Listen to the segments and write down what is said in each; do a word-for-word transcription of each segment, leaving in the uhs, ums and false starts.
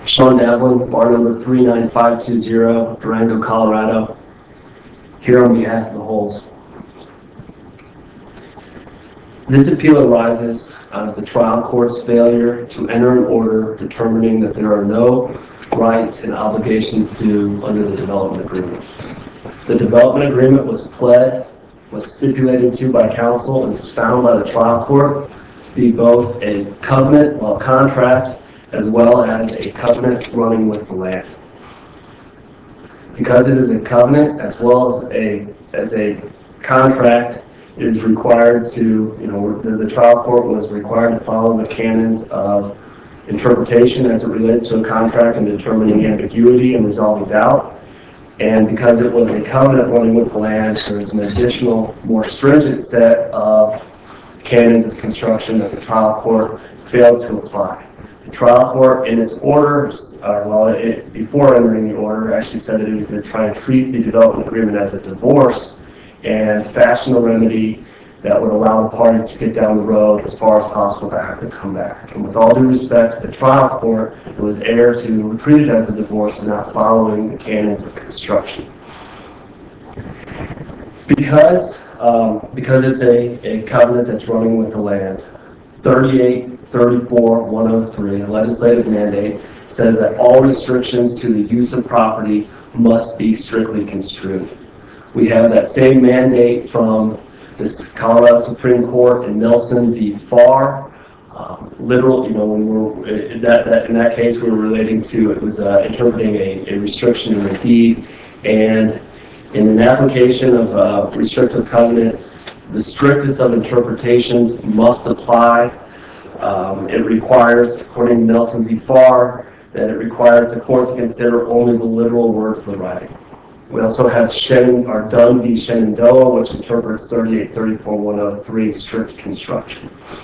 Sean Devlin, bar number three nine five two zero, Durango, Colorado, here on behalf of the Holes. This appeal arises out of the trial court's failure to enter an order determining that there are no rights and obligations due under the development agreement. The development agreement was pled, was stipulated to by counsel, and was found by the trial court to be both a covenant or contract as well as a covenant running with the land. Because it is a covenant as well as a as a contract, it is required to, you know, the, the trial court was required to follow the canons of interpretation as it relates to a contract and determining ambiguity and resolving doubt. And because it was a covenant running with the land, there's an additional, more stringent set of canons of construction that the trial court failed to apply. The trial court, in its orders, uh, well, it, before entering the order, actually said that it was going to try and treat the development agreement as a divorce and fashion a remedy that would allow the parties to get down the road as far as possible to have to come back. And with all due respect to the trial court, it was error to treat it as a divorce and not following the canons of construction. Because, um, because it's a, a covenant that's running with the land, thirty-eight thirty-four one oh three, a legislative mandate, says that all restrictions to the use of property must be strictly construed. We have that same mandate from this Colorado Supreme Court in Nelson v. Farr. Um, literal, you know, when we're in that, that in that case, we were relating to it was uh, interpreting a, a restriction in a deed, and in an application of uh, restrictive covenant, the strictest of interpretations must apply. Um, it requires, according to Nelson v. Farr, that it requires the court to consider only the literal words of the writing. We also have Shen, or Dunn v. Shenandoah, which interprets thirty-eight thirty-four one oh three strict construction.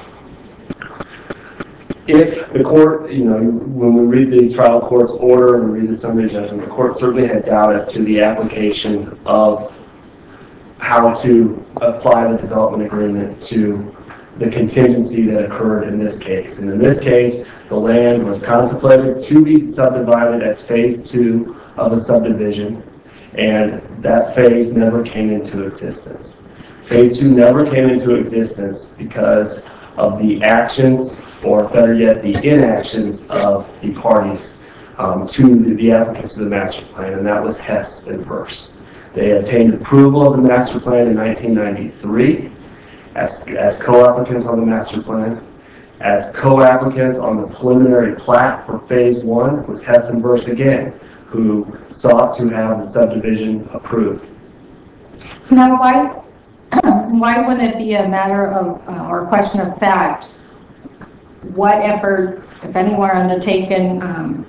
If the court, you know, when we read the trial court's order and we read the summary judgment, the court certainly had doubt as to the application of how to apply the development agreement to the contingency that occurred in this case. And in this case, the land was contemplated to be subdivided as phase two of a subdivision, and that phase never came into existence. Phase two never came into existence because of the actions, or better yet, the inactions of the parties um, to the, the applicants of the master plan, and that was Hess and Verse. They obtained approval of the master plan in nineteen ninety-three as, as co-applicants on the master plan. As co-applicants on the preliminary plat for phase one was Hess and Verse again, who sought to have the subdivision approved. Now, why, why wouldn't it be a matter of, uh, or a question of fact, what efforts, if any, were undertaken, um,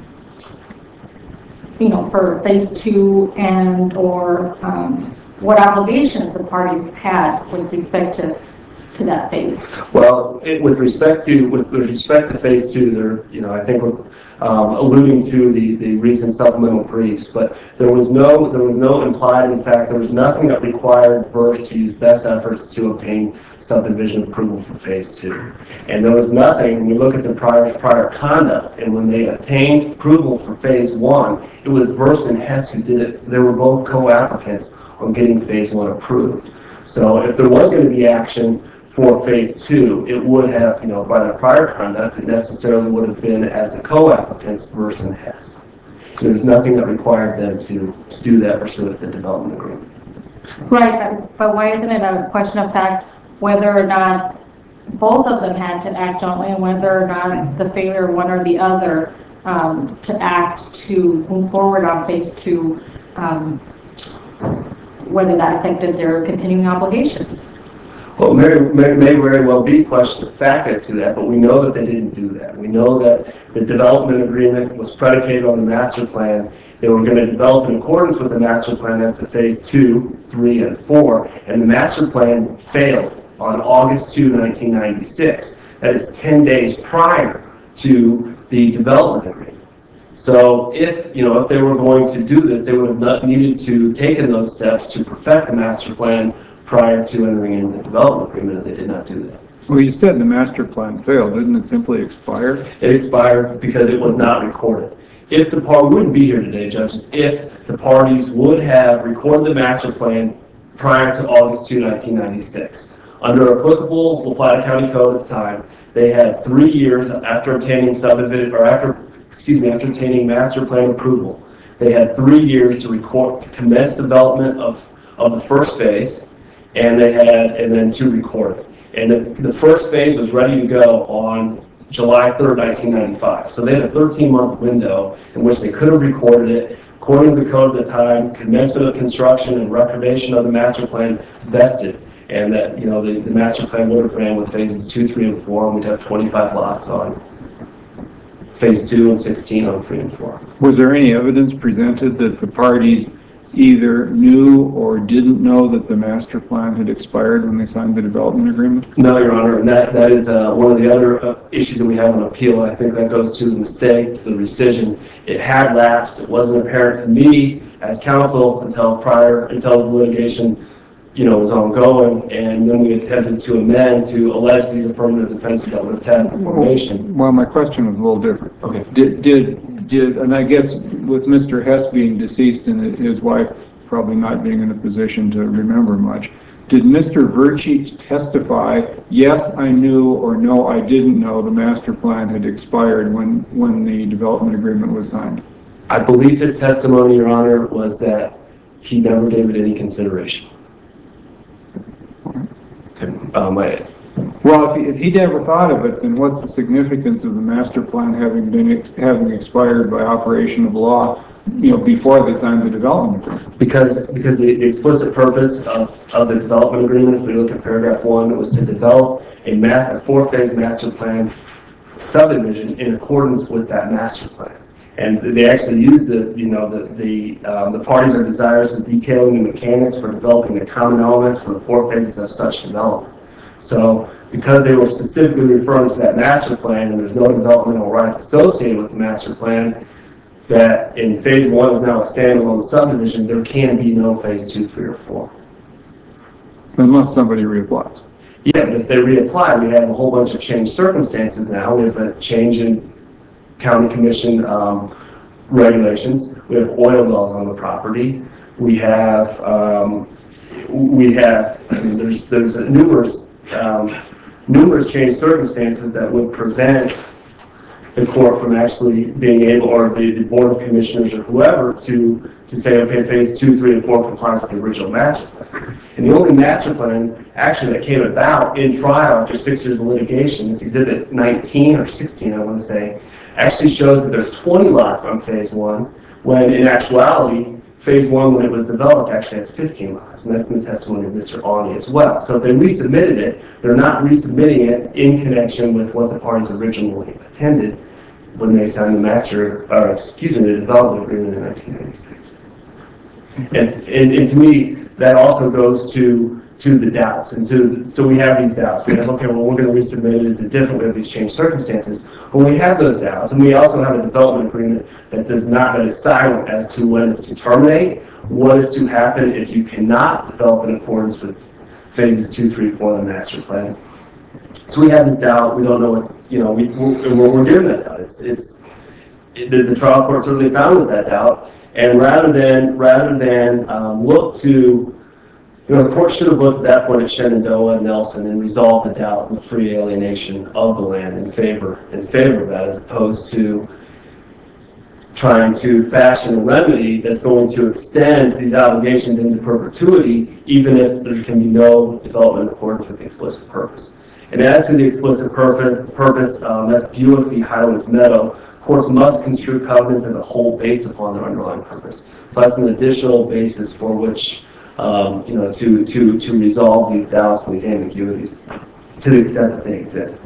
you know, for phase two, and or um, what obligations the parties had with respect to to that phase? Well, it, with respect to with respect to phase two, there, you know, I think we're um, alluding to the the recent supplemental briefs, but there was no there was no implied. In fact, there was nothing that required Verse to use best efforts to obtain subdivision approval for phase two, and there was nothing. When we look at the prior prior conduct, and when they obtained approval for phase one, it was Verse and Hess who did it. They were both co-applicants on getting phase one approved. So, if there was going to be action for phase two, it would have, you know, by the prior conduct, it necessarily would have been as the co-applicants, Verse and Hess. So there's nothing that required them to, to do that pursuant to the development agreement. Right, but, but why isn't it a question of fact whether or not both of them had to act jointly, and whether or not the failure of one or the other um, to act to move forward on phase two, um, whether that affected their continuing obligations? Well, it may, may, may very well be a question of fact as to that, but we know that they didn't do that. We know that the development agreement was predicated on the master plan. They were going to develop in accordance with the master plan as to phase two, three, and four, and the master plan failed on August second, nineteen ninety-six. That is ten days prior to the development agreement. So if, you know, if they were going to do this, they would have not needed to taken those steps to perfect the master plan prior to entering into the development agreement, and they did not do that. Well, you said the master plan failed. Didn't it simply expire? It expired because it was not recorded. if the part, we wouldn't be here today, judges, if the parties would have recorded the master plan prior to August second, nineteen ninety-six. Under applicable La Plata County Code at the time, they had three years after obtaining subdivision, or after, excuse me, after obtaining master plan approval. They had three years to record, to commence development of, of the first phase, and they had, and then to record it. And the, the first phase was ready to go on July third, nineteen ninety-five. So they had a thirteen month window in which they could have recorded it. According to the code at the time, commencement of construction and recordation of the master plan vested. And that, you know, the, the master plan would have ran with phases two, three, and four, and we'd have twenty-five lots on phase two and sixteen on three and four. Was there any evidence presented that the parties either knew or didn't know that the master plan had expired when they signed the development agreement? No, Your Honor, and that, that is uh, one of the other uh, issues that we have on appeal. I think that goes to the mistake, to the rescission. It had lapsed. It wasn't apparent to me as counsel until prior, until the litigation, you know, was ongoing, and then we attempted to amend to allege these affirmative defenses that would have had the formation. Well, my question was a little different. Okay. Did, did, did, and I guess with Mister Hess being deceased and his wife probably not being in a position to remember much, did Mister Verchi testify, yes, I knew, or no, I didn't know the master plan had expired when, when the development agreement was signed? I believe his testimony, Your Honor, was that he never gave it any consideration. Um, I, well, if he, if he never thought of it, then what's the significance of the master plan having been ex having expired by operation of law, you know, before they signed the development agreement? Because because the, the explicit purpose of, of the development agreement, if we look at paragraph one, it was to develop a, ma a four-phase master plan subdivision in accordance with that master plan. And they actually used the, you know, the the, um, the parties are desirous of detailing the mechanics for developing the common elements for the four phases of such development. So, because they were specifically referring to that master plan, and there's no developmental rights associated with the master plan, that in phase one is now a standalone subdivision, there can be no phase two, three, or four. Unless somebody reapplies. Yeah, but if they reapply, we have a whole bunch of changed circumstances now. We have a change in county commission um, regulations. We have oil wells on the property. We have, um, we have, I mean, there's, there's a numerous, um, numerous changed circumstances that would prevent the court from actually being able, or the, the board of commissioners or whoever, to, to say, okay, phase two, three, and four complies with the original master plan. And the only master plan actually that came about in trial after six years of litigation, it's exhibit nineteen or sixteen, I want to say, actually shows that there's twenty lots on phase one, when in actuality, phase one, when it was developed, actually has fifteen lots, and that's in the testimony of Mister Awney as well. So if they resubmitted it, they're not resubmitting it in connection with what the parties originally intended when they signed the master, or excuse me, the development agreement in nineteen ninety-six. And, and, and to me, that also goes to to the doubts, and to, so we have these doubts. We have, okay, well, we're going to resubmit it. Is it different? We have these changed circumstances. When we have those doubts, and we also have a development agreement that does not, that is silent as to when it's to terminate, what is to happen if you cannot develop in accordance with phases two, three, four of the master plan. So we have this doubt. We don't know what, you know, we, we're, we're given that doubt. It's, it's, it, the, the trial court certainly found with that doubt, and rather than, rather than um, look to, you know, the court should have looked at that point at Shenandoah and Nelson and resolved the doubt with free alienation of the land in favor, in favor of that, as opposed to trying to fashion a remedy that's going to extend these obligations into perpetuity, even if there can be no development in accordance with the explicit purpose. And as to the explicit purpose, purpose um, that's Buick v. Highlands Meadow, courts must construe covenants as a whole based upon their underlying purpose. So that's an additional basis for which, um, you know, to, to, to resolve these doubts and these ambiguities to the extent that they exist.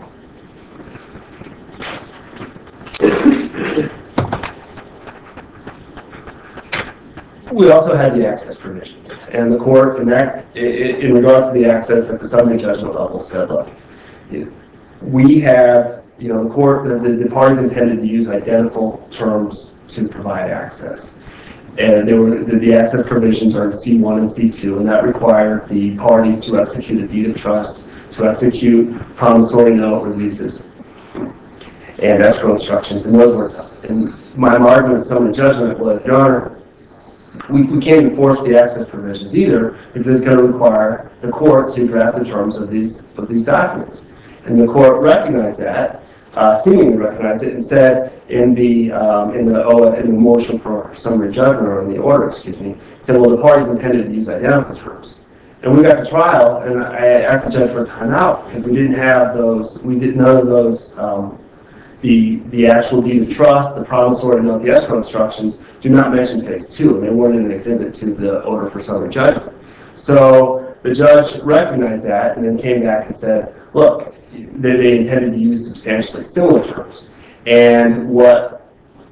We also had the access provisions, and the court, in that, in regards to the access at the summary judgment level, said, look, we have, you know, the court, the, the parties intended to use identical terms to provide access. And there were, the, the access provisions are in C one and C two, and that required the parties to execute a deed of trust, to execute promissory note releases, and escrow instructions, and those were done. And my argument of summary judgment was, Your Honor, we, we can't enforce the access provisions either, because it's going to require the court to draft the terms of these of these documents. And the court recognized that, uh, seemingly recognized it, and said in the um, in the oh, in the motion for summary judgment, or in the order, excuse me, said, well, the parties intended to use identical terms. And we got to trial, and I asked the judge for a timeout because we didn't have those. We did none of those. Um, the the actual deed of trust, the promissory note, the escrow instructions do not mention phase two, and they weren't in an exhibit to the order for summary judgment. So the judge recognized that, and then came back and said, look, they, they intended to use substantially similar terms, and what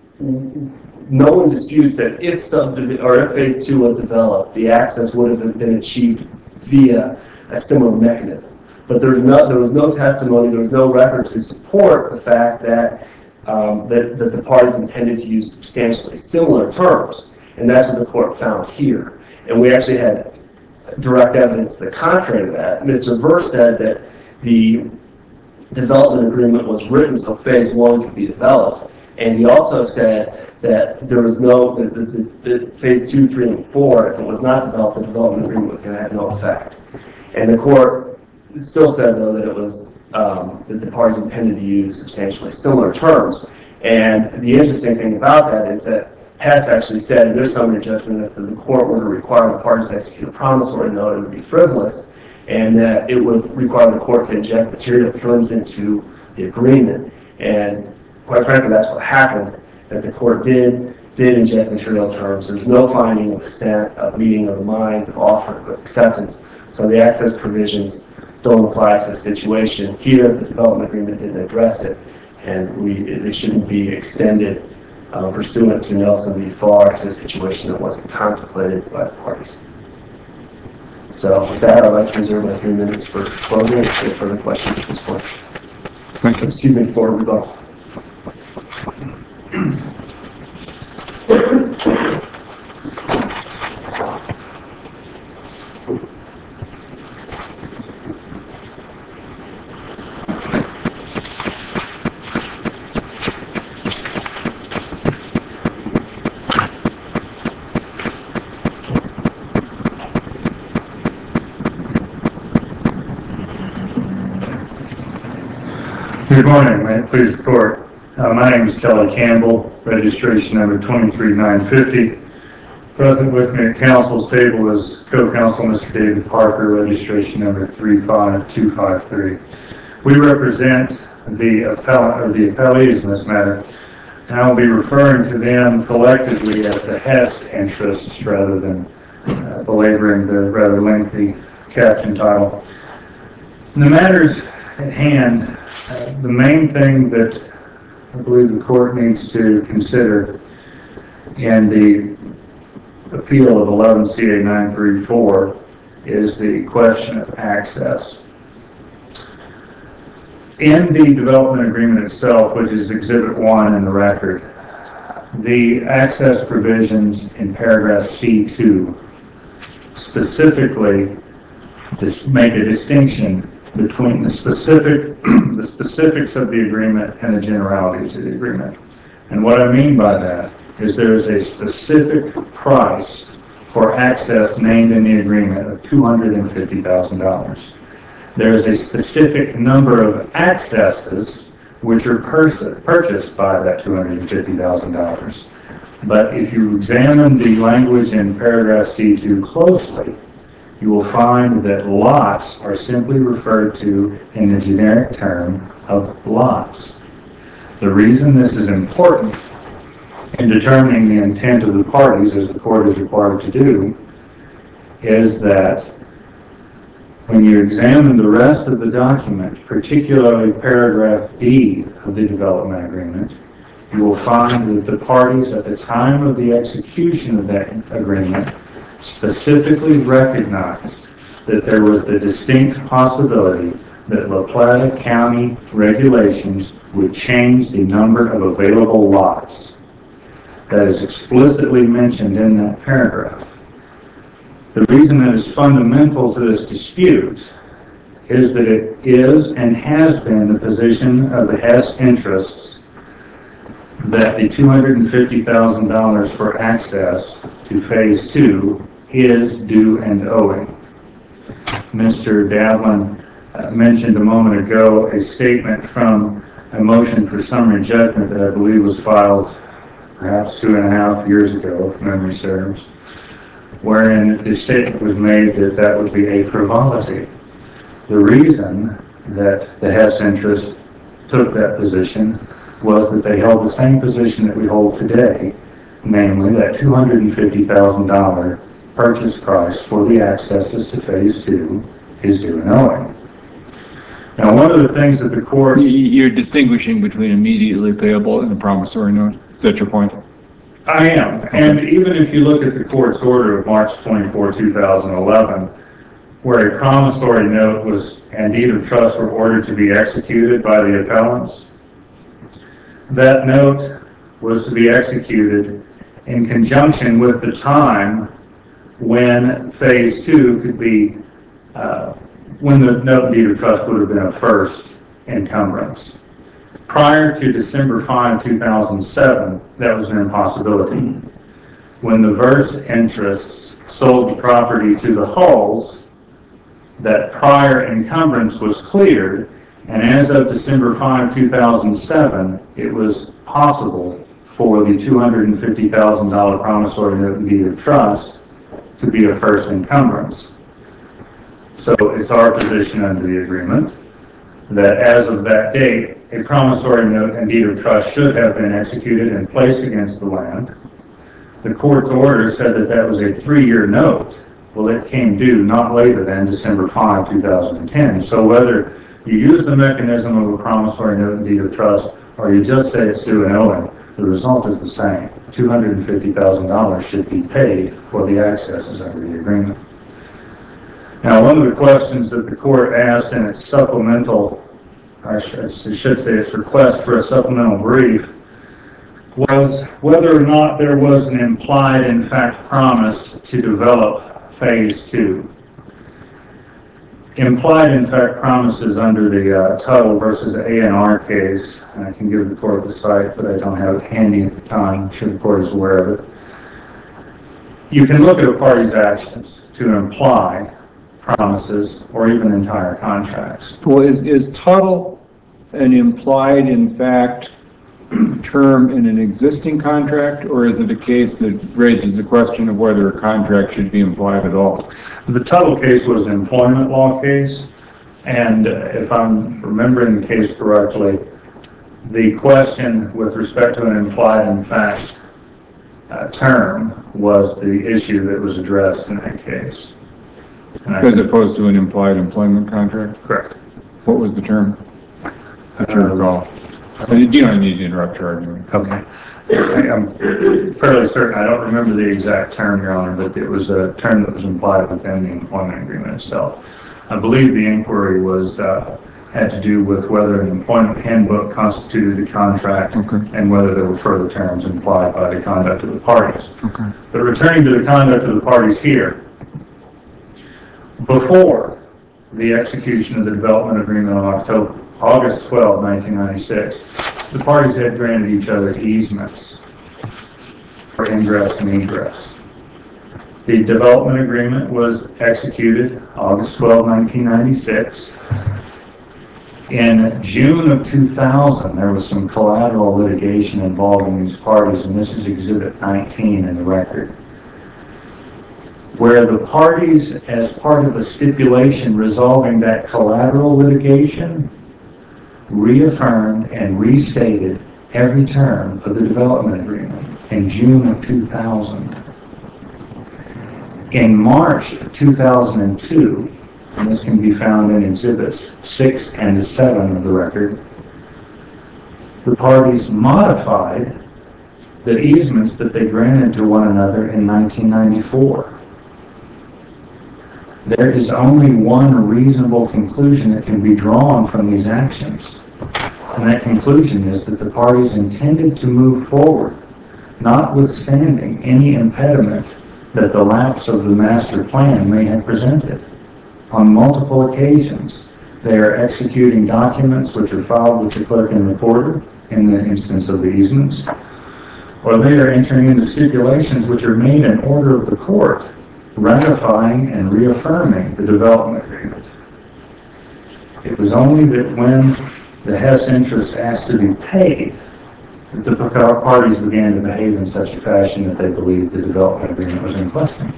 no one disputes that if subdivision or if phase two was developed, the access would have been achieved via a similar mechanism. But there was no there was no testimony, there was no record to support the fact that um, that, that the parties intended to use substantially similar terms, and that's what the court found here. And we actually had direct evidence to the contrary to that. Mister Verse said that the development agreement was written so phase one could be developed, and he also said that there was no, the, the, the phase two, three, and four, if it was not developed, the development agreement was going to have no effect. And the court still said, though, that it was, um, that the parties intended to use substantially similar terms. And the interesting thing about that is that Hess actually said in their summary judgment that the court were to require the parties to execute a promissory note, it would be frivolous, and that it would require the court to inject material terms into the agreement. And quite frankly, that's what happened, that the court did did inject material terms. There's no finding of assent, of meeting of the minds, of offer of acceptance. So the access provisions don't apply to the situation. Here, the development agreement didn't address it, and we it shouldn't be extended uh, pursuant to Nelson v. Farr to a situation that wasn't contemplated by the parties. So with that, I'd like to reserve my three minutes for closing. If there are further questions at this point. Thank you. Excuse me, for rebuttal. Good morning, may it please the court. Uh, my name is Kelly Campbell, registration number twenty-three nine fifty. Present with me at council's table is co-counsel Mister David Parker, registration number three five two five three. We represent the appellant or the appellees in this matter, and I will be referring to them collectively as the Hess interests rather than uh, belaboring the rather lengthy caption title. In the matters at hand, uh, the main thing that I believe the court needs to consider in the appeal of eleven C A nine thirty-four is the question of access. In the development agreement itself, which is Exhibit one in the record, the access provisions in paragraph C two specifically make a distinction between the specific, the specifics of the agreement and the generalities of the agreement. And what I mean by that is there is a specific price for access named in the agreement of two hundred fifty thousand dollars. There is a specific number of accesses which are purchased by that two hundred fifty thousand dollars. But if you examine the language in paragraph C two closely, you will find that lots are simply referred to in the generic term of lots. The reason this is important in determining the intent of the parties, as the court is required to do, is that when you examine the rest of the document, particularly paragraph D of the development agreement, you will find that the parties at the time of the execution of that agreement specifically recognized that there was the distinct possibility that La Plata County regulations would change the number of available lots. That is explicitly mentioned in that paragraph. The reason that is fundamental to this dispute is that it is and has been the position of the Hess interests that the two hundred fifty thousand dollars for access to phase two is due and owing. Mister Davlin uh, mentioned a moment ago a statement from a motion for summary judgment that I believe was filed perhaps two and a half years ago, if memory serves, wherein the statement was made that that would be a frivolity. The reason that the Hess interest took that position was that they held the same position that we hold today, namely that two hundred fifty thousand dollars purchase price for the accesses to phase two is due and owing. Now, one of the things that the court... You're distinguishing between immediately payable and a promissory note. Is that your point? I am. And even if you look at the court's order of March twenty-fourth, two thousand eleven, where a promissory note was and deed of trust were ordered to be executed by the appellants, that note was to be executed in conjunction with the time when phase two could be, uh, when the note and deed of trust would have been a first encumbrance. Prior to December fifth, two thousand seven, that was an impossibility. When the Verse interests sold the property to the Hulls, that prior encumbrance was cleared, and as of December fifth, two thousand seven, it was possible for the two hundred fifty thousand dollars promissory note and deed of trust to be a first encumbrance. So it's our position under the agreement that as of that date, a promissory note and deed of trust should have been executed and placed against the land. The court's order said that that was a three-year note. Well, it came due not later than December fifth, two thousand ten. So whether you use the mechanism of a promissory note and deed of trust or you just say it's due and owing, the result is the same. two hundred fifty thousand dollars should be paid for the accesses under the agreement. Now, one of the questions that the court asked in its supplemental, I should say its request for a supplemental brief, was whether or not there was an implied, in fact, promise to develop phase two. Implied, in fact, promises under the uh, Tuttle versus A and R case, and I can give the court the site, but I don't have it handy at the time. I'm sure the court is aware of it. You can look at a party's actions to imply promises or even entire contracts. Well, is, is Tuttle an implied, in fact, term in an existing contract, or is it a case that raises the question of whether a contract should be implied at all? The Tuttle case was an employment law case, and if I'm remembering the case correctly, the question with respect to an implied, in fact, uh, term was the issue that was addressed in that case. As opposed to an implied employment contract? Correct. What was the term? I can't recall. You don't need to interrupt your argument. Okay. I'm fairly certain, I don't remember the exact term, Your Honor, but it was a term that was implied within the employment agreement itself. I believe the inquiry was uh, had to do with whether an employment handbook constituted a contract, okay, and whether there were further terms implied by the conduct of the parties. Okay. But returning to the conduct of the parties here, before the execution of the development agreement on October, August twelfth, nineteen ninety-six, the parties had granted each other easements for ingress and egress. The development agreement was executed August twelfth, nineteen ninety-six. In June of two thousand, there was some collateral litigation involving these parties, and this is Exhibit nineteen in the record, where the parties, as part of a stipulation resolving that collateral litigation, reaffirmed and restated every term of the development agreement in June of two thousand. In March of two thousand two, and this can be found in Exhibits six and seven of the record, the parties modified the easements that they granted to one another in nineteen ninety-four. There is only one reasonable conclusion that can be drawn from these actions, and that conclusion is that the parties intended to move forward, notwithstanding any impediment that the lapse of the master plan may have presented. On multiple occasions, they are executing documents which are filed with the clerk and recorder, in the instance of the easements, or they are entering into stipulations which are made in order of the court, ratifying and reaffirming the development agreement. It was only that when the Hess interest asked to be paid that the parties began to behave in such a fashion that they believed the development agreement was in question.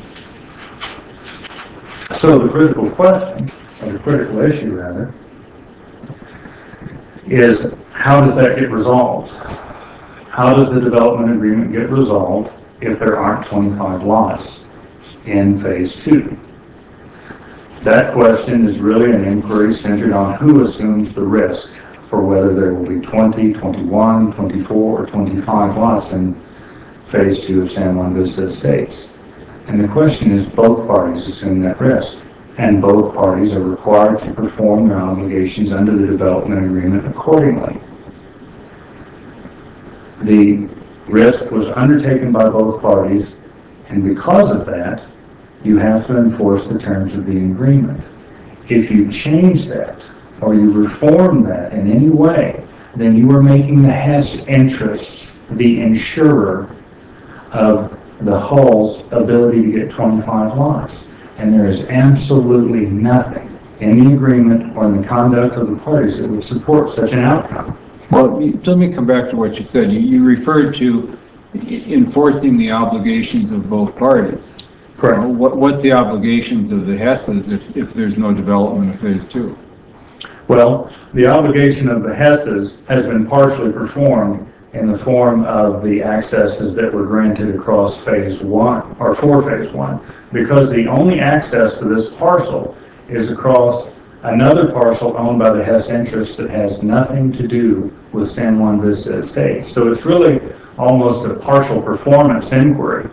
So the critical question, or the critical issue rather, is how does that get resolved? How does the development agreement get resolved if there aren't twenty-five lots in phase two? That question is really an inquiry centered on who assumes the risk for whether there will be twenty, twenty-one, twenty-four, or twenty-five lots in phase two of San Juan Vista Estates. And the question is, both parties assume that risk, and both parties are required to perform their obligations under the development agreement accordingly. The risk was undertaken by both parties, and because of that, you have to enforce the terms of the agreement. If you change that, or you reform that in any way, then you are making the Hess interests the insurer of the Hull's ability to get twenty-five lots. And there is absolutely nothing in the agreement or in the conduct of the parties that would support such an outcome. Well, you- let me come back to what you said. You, you referred to enforcing the obligations of both parties. Correct. Uh, What, what's the obligations of the Hesses if, if there's no development of phase two? Well, the obligation of the Hesses has been partially performed in the form of the accesses that were granted across phase one, or for phase one, because the only access to this parcel is across another parcel owned by the Hess interests that has nothing to do with San Juan Vista Estates. So it's really almost a partial performance inquiry.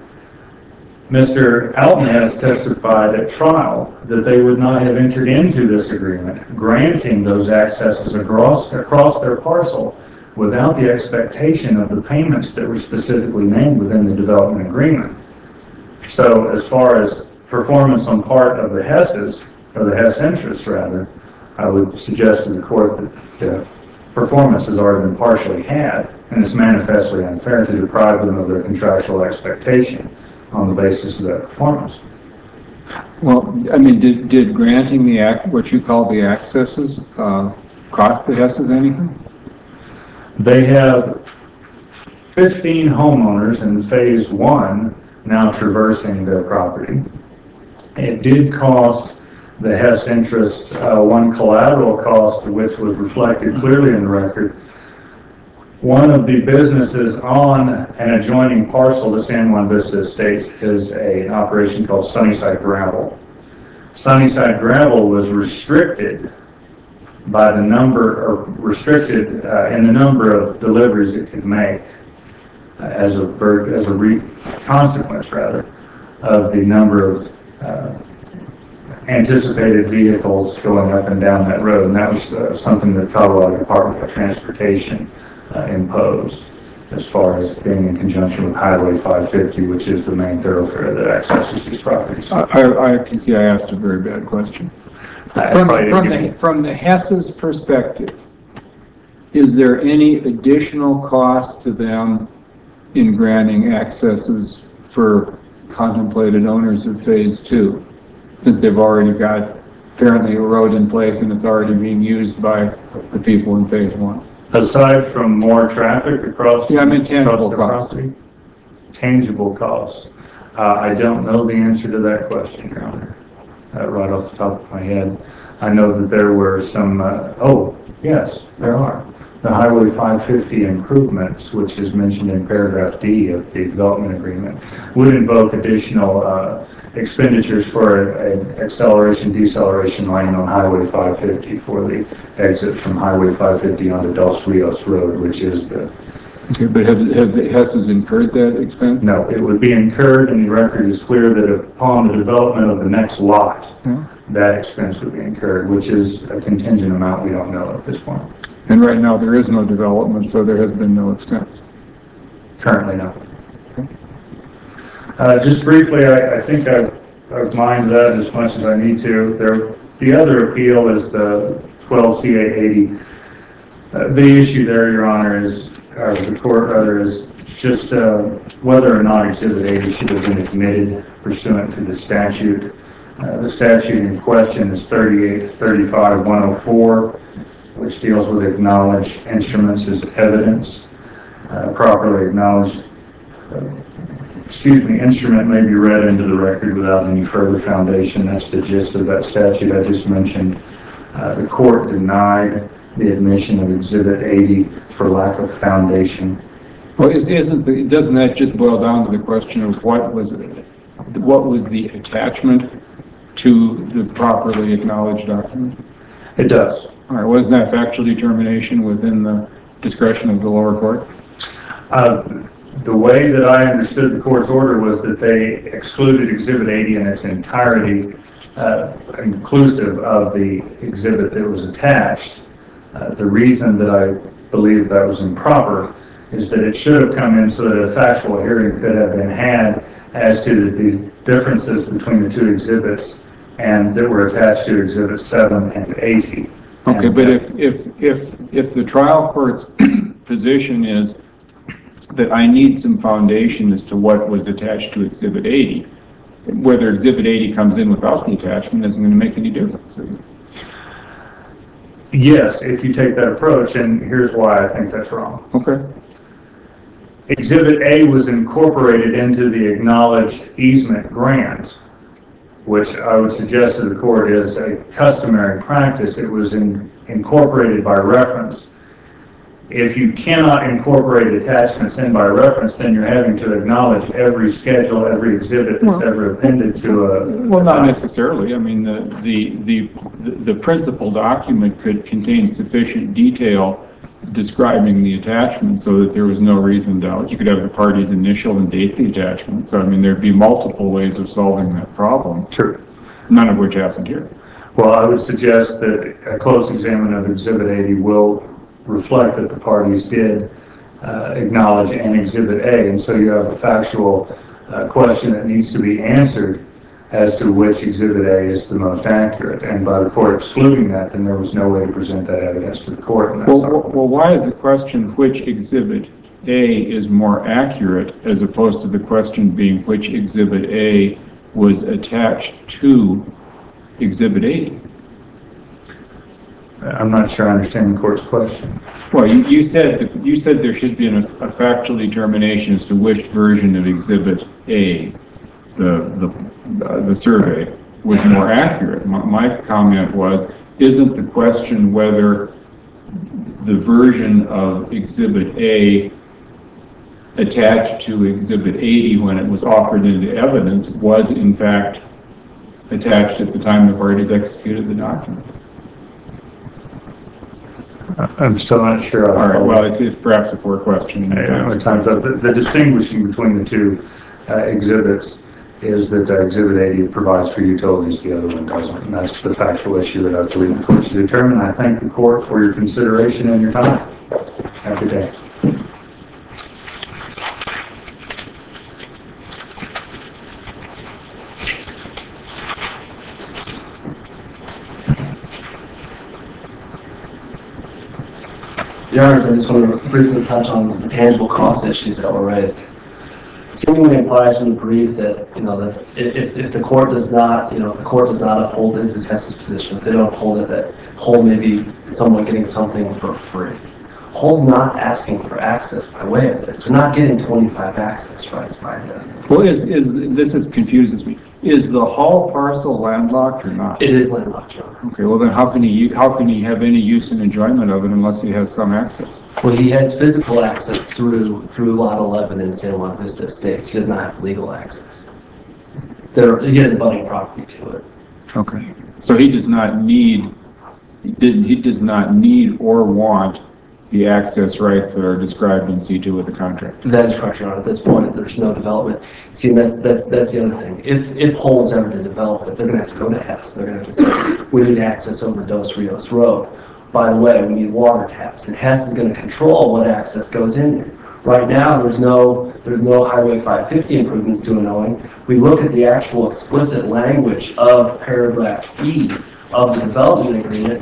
Mister Alton has testified at trial that they would not have entered into this agreement, granting those accesses across, across their parcel without the expectation of the payments that were specifically named within the development agreement. So as far as performance on part of the Hesses, or the Hess interests rather, I would suggest to the court that the performance has already been partially had, and it's manifestly unfair to deprive them of their contractual expectation on the basis of that performance. Well, I mean, did, did granting the act, what you call the accesses, uh, cost the Hesses anything? They have fifteen homeowners in phase one now traversing their property. It did cost the Hess interest uh, one collateral cost, which was reflected clearly in the record. One of the businesses on an adjoining parcel to San Juan Vista Estates is a, an operation called Sunnyside Gravel. Sunnyside Gravel was restricted by the number, or restricted uh, in the number of deliveries it could make uh, as a ver as a re consequence rather of the number of uh, anticipated vehicles going up and down that road, and that was uh, something that Colorado Department of Transportation uh, imposed as far as being in conjunction with Highway five fifty, which is the main thoroughfare that accesses these properties. I, I, I can see I asked a very bad question. From, from, the, from the Hess's perspective, is there any additional cost to them in granting accesses for contemplated owners of phase two, since they've already got apparently a road in place and it's already being used by the people in phase one? Aside from more traffic across, yeah, I mean, tangible across the cost. property, tangible costs. Uh, I don't know the answer to that question, Your Honor, uh, right off the top of my head. I know that there were some, uh, oh, yes, there are. The Highway five fifty improvements, which is mentioned in paragraph D of the development agreement, would invoke additional uh, expenditures for an acceleration deceleration lane on Highway five fifty for the exit from Highway five fifty onto Dos Rios Road, which is the... Okay, but have, have the Hesses incurred that expense? No, it would be incurred, and the record is clear that upon the development of the next lot, Yeah. that expense would be incurred, which is a contingent amount we don't know at this point. And right now there is no development, so there has been no expense. Currently, no. Okay. Uh, just briefly, I, I think I've, I've mined that as much as I need to. There, the other appeal is the twelve C A eighty Uh, The issue there, Your Honor, is, or the court rather, is just uh, whether or not Exhibit eighty should have been admitted pursuant to the statute. Uh, The statute in question is thirty-eight thirty-five one oh four, which deals with acknowledged instruments as evidence. Uh, Properly acknowledged, uh, excuse me, instrument may be read into the record without any further foundation. That's the gist of that statute I just mentioned. Uh, The court denied the admission of Exhibit eighty for lack of foundation. Well, is- isn't, the- doesn't that just boil down to the question of what was, what was the attachment to the properly acknowledged document? It does. All right, wasn't that factual determination within the discretion of the lower court? Uh, The way that I understood the court's order was that they excluded Exhibit eighty in its entirety, uh, inclusive of the exhibit that was attached. Uh, The reason that I believe that was improper is that it should have come in so that a factual hearing could have been had as to the differences between the two exhibits and that were attached to Exhibit seven and eighty. Okay, And, but uh, if, if, if, if the trial court's position is that I need some foundation as to what was attached to Exhibit eighty, whether Exhibit eighty comes in without the attachment isn't going to make any difference, is it? Yes, if you take that approach, and here's why I think that's wrong. Okay. Exhibit A was incorporated into the acknowledged easement grant, which I would suggest to the court is a customary practice. It was in, incorporated by reference. If you cannot incorporate attachments in by reference, then you're having to acknowledge every schedule, every exhibit that's Well, ever appended to a... Well, not necessarily. I mean, the, the, the, the principal document could contain sufficient detail describing the attachment so that there was no reason to, you could have the party's initial and date the attachment. So, I mean, there'd be multiple ways of solving that problem. True. None of which happened here. Well, I would suggest that a close examination of Exhibit eighty will reflect that the parties did uh, acknowledge an Exhibit A, and so you have a factual uh, question that needs to be answered as to which Exhibit A is the most accurate. And by the court excluding that, then there was no way to present that evidence to the court. And that's Well, our- well, well, why is the question which Exhibit A is more accurate as opposed to the question being which Exhibit A was attached to Exhibit eighty? I'm not sure I understand the court's question. Well, you, you said that- you said there should be an, a factual determination as to which version of Exhibit A, the the uh, the survey, was more accurate. My, my comment was, isn't the question whether the version of Exhibit A attached to Exhibit eighty when it was offered into evidence was in fact attached at the time the parties executed the document? I'm still not sure. All right, well, it's, it's perhaps a poor question. Uh, time's up. The, the distinguishing between the two uh, exhibits is that uh, Exhibit eighty provides for utilities, the other one doesn't. And that's the factual issue that I believe the court should determine. I thank the court for your consideration and your time. Have a good day. Your Honors, I just want to briefly touch on the tangible cost issues that were raised. Seemingly implies from the brief that, you know, that if, if the court does not, you know, if the court does not uphold Izzy's Hess's position, if they don't uphold it, that Hull may be someone getting something for free. Hull's not asking for access by way of this. They're not getting twenty-five access rights by this. Well, is, is, this is confuses me. Is the Hull parcel landlocked or not? It is landlocked, Your Honor. Okay, well then how can he, how can he have any use and enjoyment of it unless he has some access? Well, he has physical access through through Lot eleven in San Juan Vista Estates. He does not have legal access. There, he has abutting property to it. Okay. So he does not need, he didn't, he does not need or want the access rights that are described in C two of the contract. That is correct, Your Honor. At this point, there's no development. See, and that's that's that's the other thing. If if Hull is ever to develop it, they're going to have to go to Hess. They're going to have to say, we need access over Dos Rios Road. By the way, we need water taps, and Hess is going to control what access goes in there. Right now, there's no there's no Highway five fifty improvements to an owing. We look at the actual explicit language of paragraph E of the development agreement.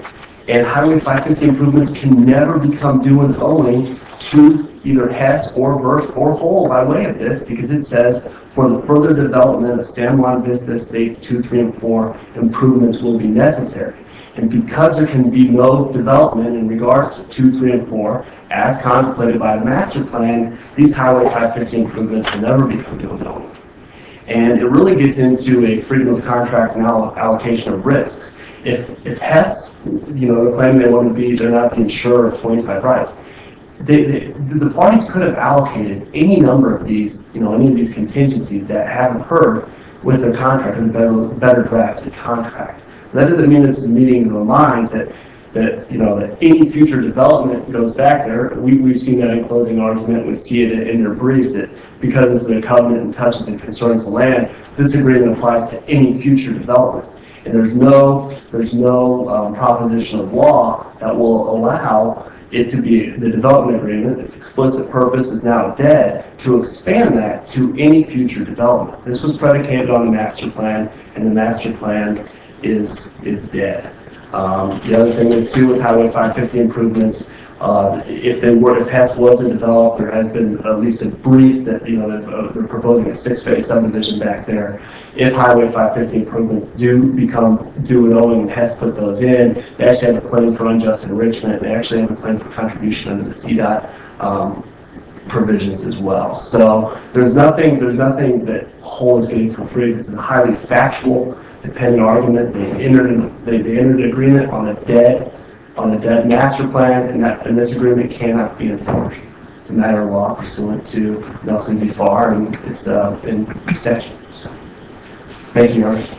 And Highway five fifty improvements can never become due and owing to either Hess or Verse or Whole by way of this, because it says for the further development of San Juan Vista Estates two, three, and four, improvements will be necessary. And because there can be no development in regards to two, three, and four, as contemplated by the master plan, these Highway five fifty improvements will never become due and owing. And it really gets into a freedom of contract and allocation of risks. If, if Hess, you know, the claim they want to be, they're not the insurer of twenty-five rights. They, they, the parties could have allocated any number of these, you know, any of these contingencies that haven't occurred with their contract, with a better, better drafted contract. That doesn't mean it's a meeting of the minds that, that, you know, that any future development goes back there. We, we've seen that in closing argument. We see it in their briefs that because this is a covenant and touches and concerns the land, this agreement applies to any future development. And there's no, there's no um, proposition of law that will allow it to be the development agreement, its explicit purpose is now dead, to expand that to any future development. This was predicated on the master plan, and the master plan is is dead. Um, the other thing is too with Highway five fifty improvements, uh, if they were, if Hess wasn't developed, there has been at least a brief that, you know, they're, uh, they're proposing a six-phase subdivision back there. If Highway five fifty improvements do become due and owing and Hess put those in, they actually have a claim for unjust enrichment. They actually have a claim for contribution under the C DOT um, provisions as well. So there's nothing, there's nothing that Whole is getting for free. This is a highly factual, dependent argument. They entered, they, they entered an agreement on a dead, on a dead master plan, and that, and this agreement cannot be enforced. It's a matter of law pursuant to Nelson v. Farr, and it's uh, in statute. So, thank you, Your Honor.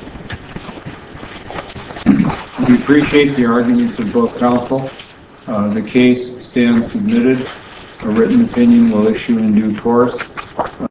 We appreciate the arguments of both counsel. Uh, the case stands submitted. A written opinion will issue in due course.